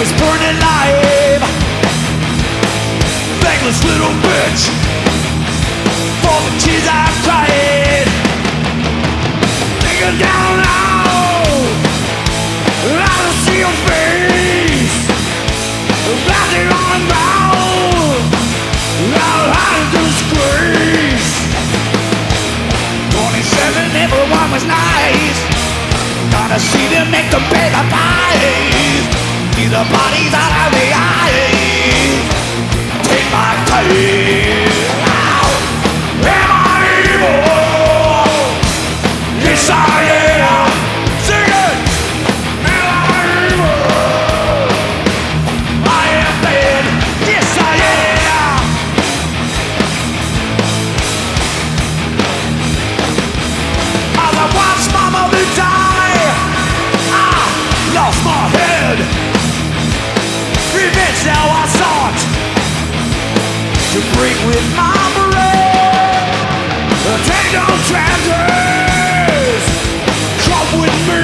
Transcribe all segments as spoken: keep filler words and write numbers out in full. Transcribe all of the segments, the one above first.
was burned alive. Thankless little bitch, for the tears I've cried. Nigga down now, I don't see your face. Blasting on the ground, out of disgrace. twenty-seven, everyone was nice. Gotta see them make them pay the price. See the bodies out of the eyes. Take my time. Am I evil? Yes I am. Sing it. Am I evil? I am bad. Yes I am. As I watch my mother die, I lost my head. Revenge now I sought to bring with my bread. Take no chances, come with me.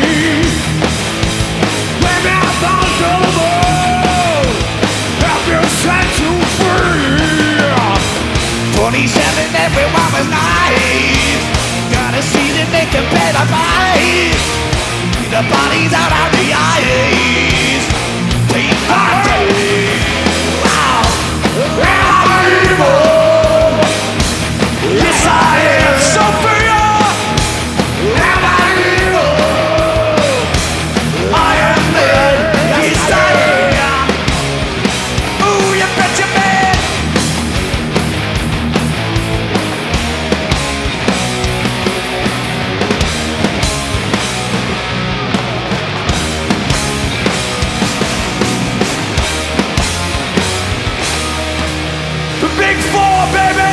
Let me out on the road, help you set you free. twenty-seven, everyone was nice. Gotta see them make them pay the price. See the bodies out of the eyes. Take my day. Wow. Am I evil? Yes I am. Sophia. Am I evil? I am mad. Yes I am. Ooh, you bet you man. The big four, baby!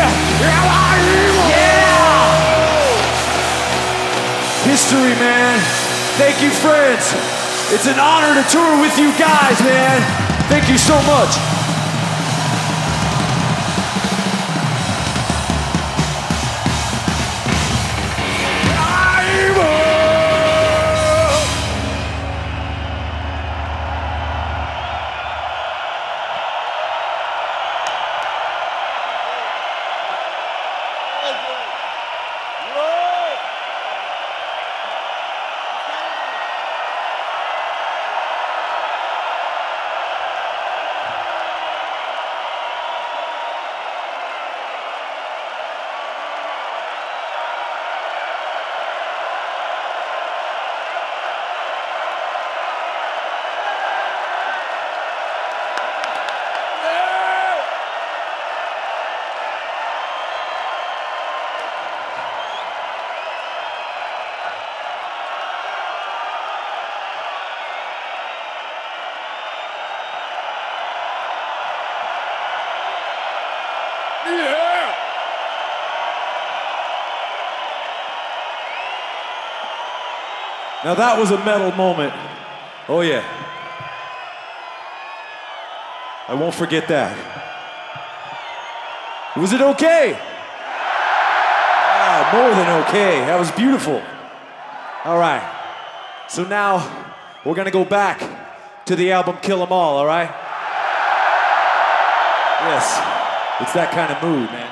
Yeah! History, man. Thank you, friends. It's an honor to tour with you guys, man. Thank you so much. Yeah! Now that was a metal moment. Oh yeah. I won't forget that. Was it okay? Ah, more than okay. That was beautiful. All right. So now we're gonna go back to the album Kill 'Em All, all right? Yes. It's that kind of mood, man.